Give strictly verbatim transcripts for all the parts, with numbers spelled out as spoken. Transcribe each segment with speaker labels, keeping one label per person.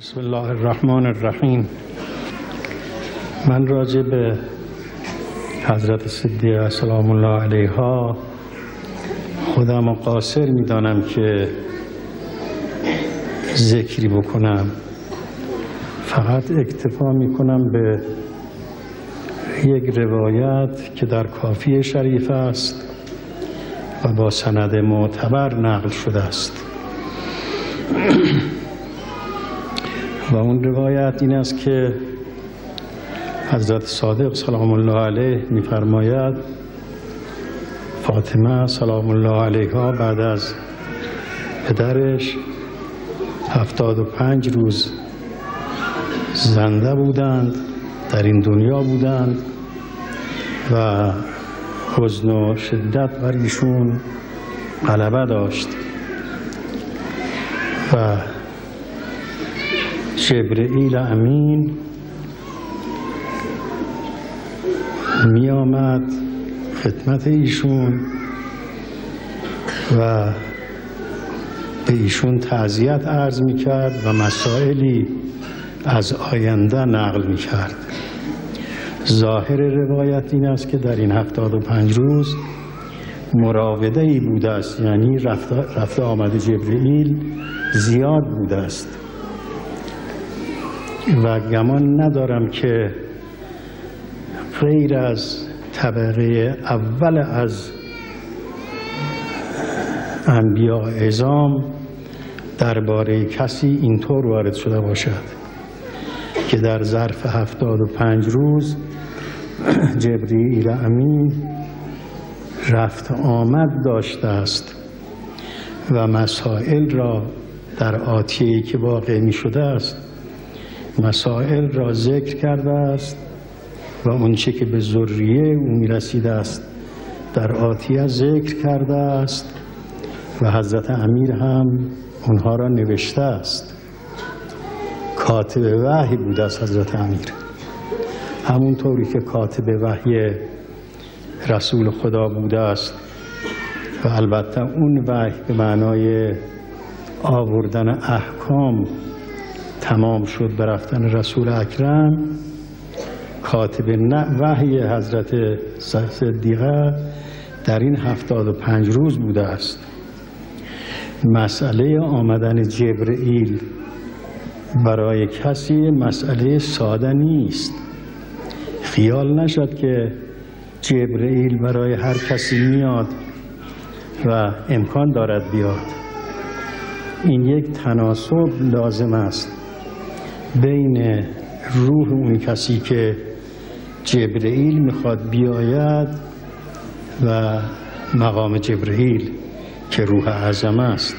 Speaker 1: بسم الله الرحمن الرحیم. من راجع به حضرت صدیقه سلام الله علیها خودم و قاصر میدانم که ذکری بکنم، فقط اکتفا میکنم به یک روایت که در کافی شریف است و با سند معتبر نقل شده است و اون روایت این است که حضرت صادق سلام الله علیه می‌فرماید فاطمه سلام الله علیها بعد از پدرش هفتاد و پنج روز زنده بودند، در این دنیا بودند و حزن و شدت بر ایشون غلبه داشت و جبرئیل امین می آمد خدمت ایشون و به ایشون تعزیت عرض می کرد و مسائلی از آینده نقل می کرد. ظاهر روایت این است که در این هفتاد و پنج روز مراوده ای بوده است، یعنی رفت, رفت آمد جبرئیل زیاد بوده است و گمان ندارم که غیر از طبقه اول از انبیاء اعظام درباره کسی اینطور وارد شده باشد که در ظرف هفتاد و پنج روز جبرئیل امین رفت آمد داشته است و مسائل را در آتیه‌ای که واقع می شده است مسائل را ذکر کرده است و اونچه که به ذریه او می رسیده است در آتیه ذکر کرده است و حضرت امیر هم اونها را نوشته است. کاتب وحی بوده است حضرت امیر، همونطوری که کاتب وحی رسول خدا بوده است و البته اون وحی به معنای آوردن احکام تمام شد به رفتن رسول اکرم. کاتب وحی حضرت صدیقه در این هفتاد و پنج روز بوده است. مسئله آمدن جبرئیل برای کسی مسئله ساده نیست. خیال نشد که جبرئیل برای هر کسی میاد و امکان دارد بیاد. این یک تناسب لازم است بین روح اون کسی که جبرئیل میخواد بیاید و مقام جبرئیل که روح اعظم است.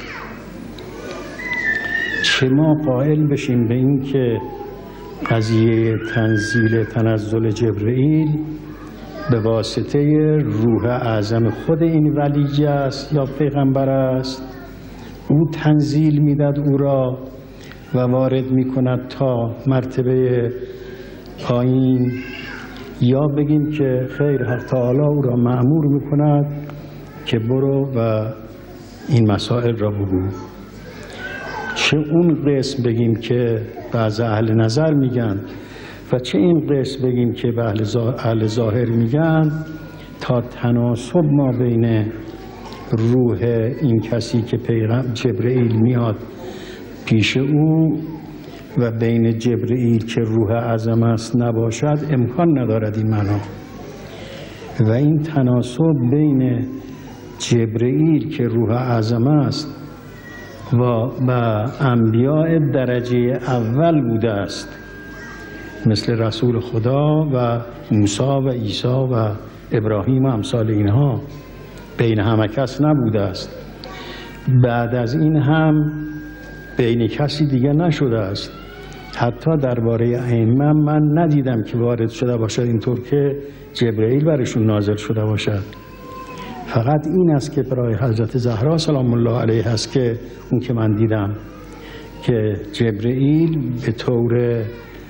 Speaker 1: چه ما قائل بشیم به این که قضیه تنزیل تنزل جبرئیل به واسطه روح اعظم خود این ولی است یا پیغمبر است، او تنزیل میداد او را و وارد میکند تا مرتبه پایین، یا بگیم که خیر حق تعالی او را مأمور میکند که برو و این مسائل را بگو. چه اون قسم بگیم که بعض اهل نظر میگن و چه این قسم بگیم که به اهل ظاهر میگن، تا تناسب ما بین روح این کسی که پیغمبر جبرئیل میاد پیش او و بین جبرئیل که روح اعظم است نباشد امکان ندارد این معنا. و این تناسب بین جبرئیل که روح اعظم است و با انبیاء درجه اول بوده است مثل رسول خدا و موسی و عیسی و ابراهیم و امثال اینها، بین همه کس نبوده است. بعد از این هم بین کسی دیگه نشده است. حتی درباره ائمه من ندیدم که وارد شده باشد اینطور که جبرئیل برشون نازل شده باشد. فقط این است که برای حضرت زهرا سلام الله علیها است که اون که من دیدم که جبرئیل به طور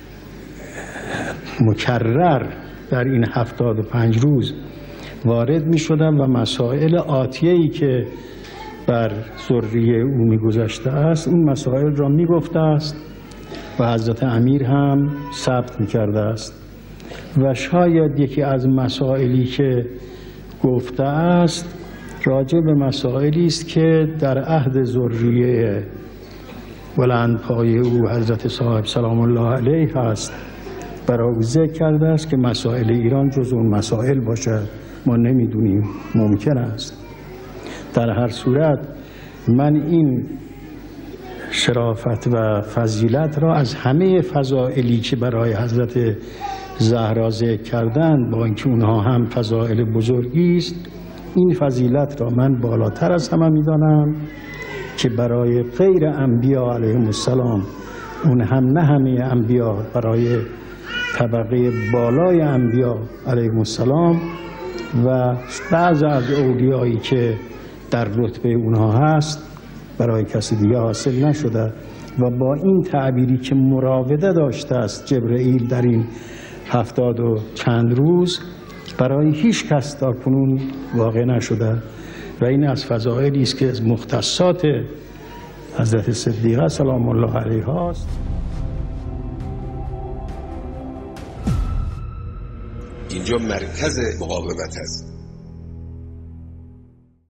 Speaker 1: مکرر در این هفتاد و پنج روز وارد می شدم و مسائل آتیه‌ای که بر ذریه او می گذشته است این مسائل را می گفته است و حضرت امیر هم ثبت می‌کرده است. و شاید یکی از مسائلی که گفته است راجع به مسائلی است که در عهد ذریه بلندپایه او حضرت صاحب سلام الله علیه است. برای او ذکر کرده است که مسائل ایران جز اون مسائل باشد، ما نمیدونیم، ممکن است. در هر صورت من این شرافت و فضیلت را از همه فضائلی که برای حضرت زهرا ذکر کردند، با اینکه اونها هم فضائل بزرگی است، این فضیلت را من بالاتر از همه میدانم که برای غیر انبیا علیهم السلام، اون هم نه همه انبیا، برای طبقه بالای انبیا علیهم السلام و بعض از اولیایی که در رتبه اونها هست برای کسی دیگه حاصل نشده. و با این تعبیری که مراوده داشته است جبرئیل در این هفتاد و چند روز، برای هیچ کس تا کنون واقع نشده و این از فضائلی است که از مختصات حضرت صدیقه سلام الله علیها است.
Speaker 2: اینجا مرکز مقاومت است.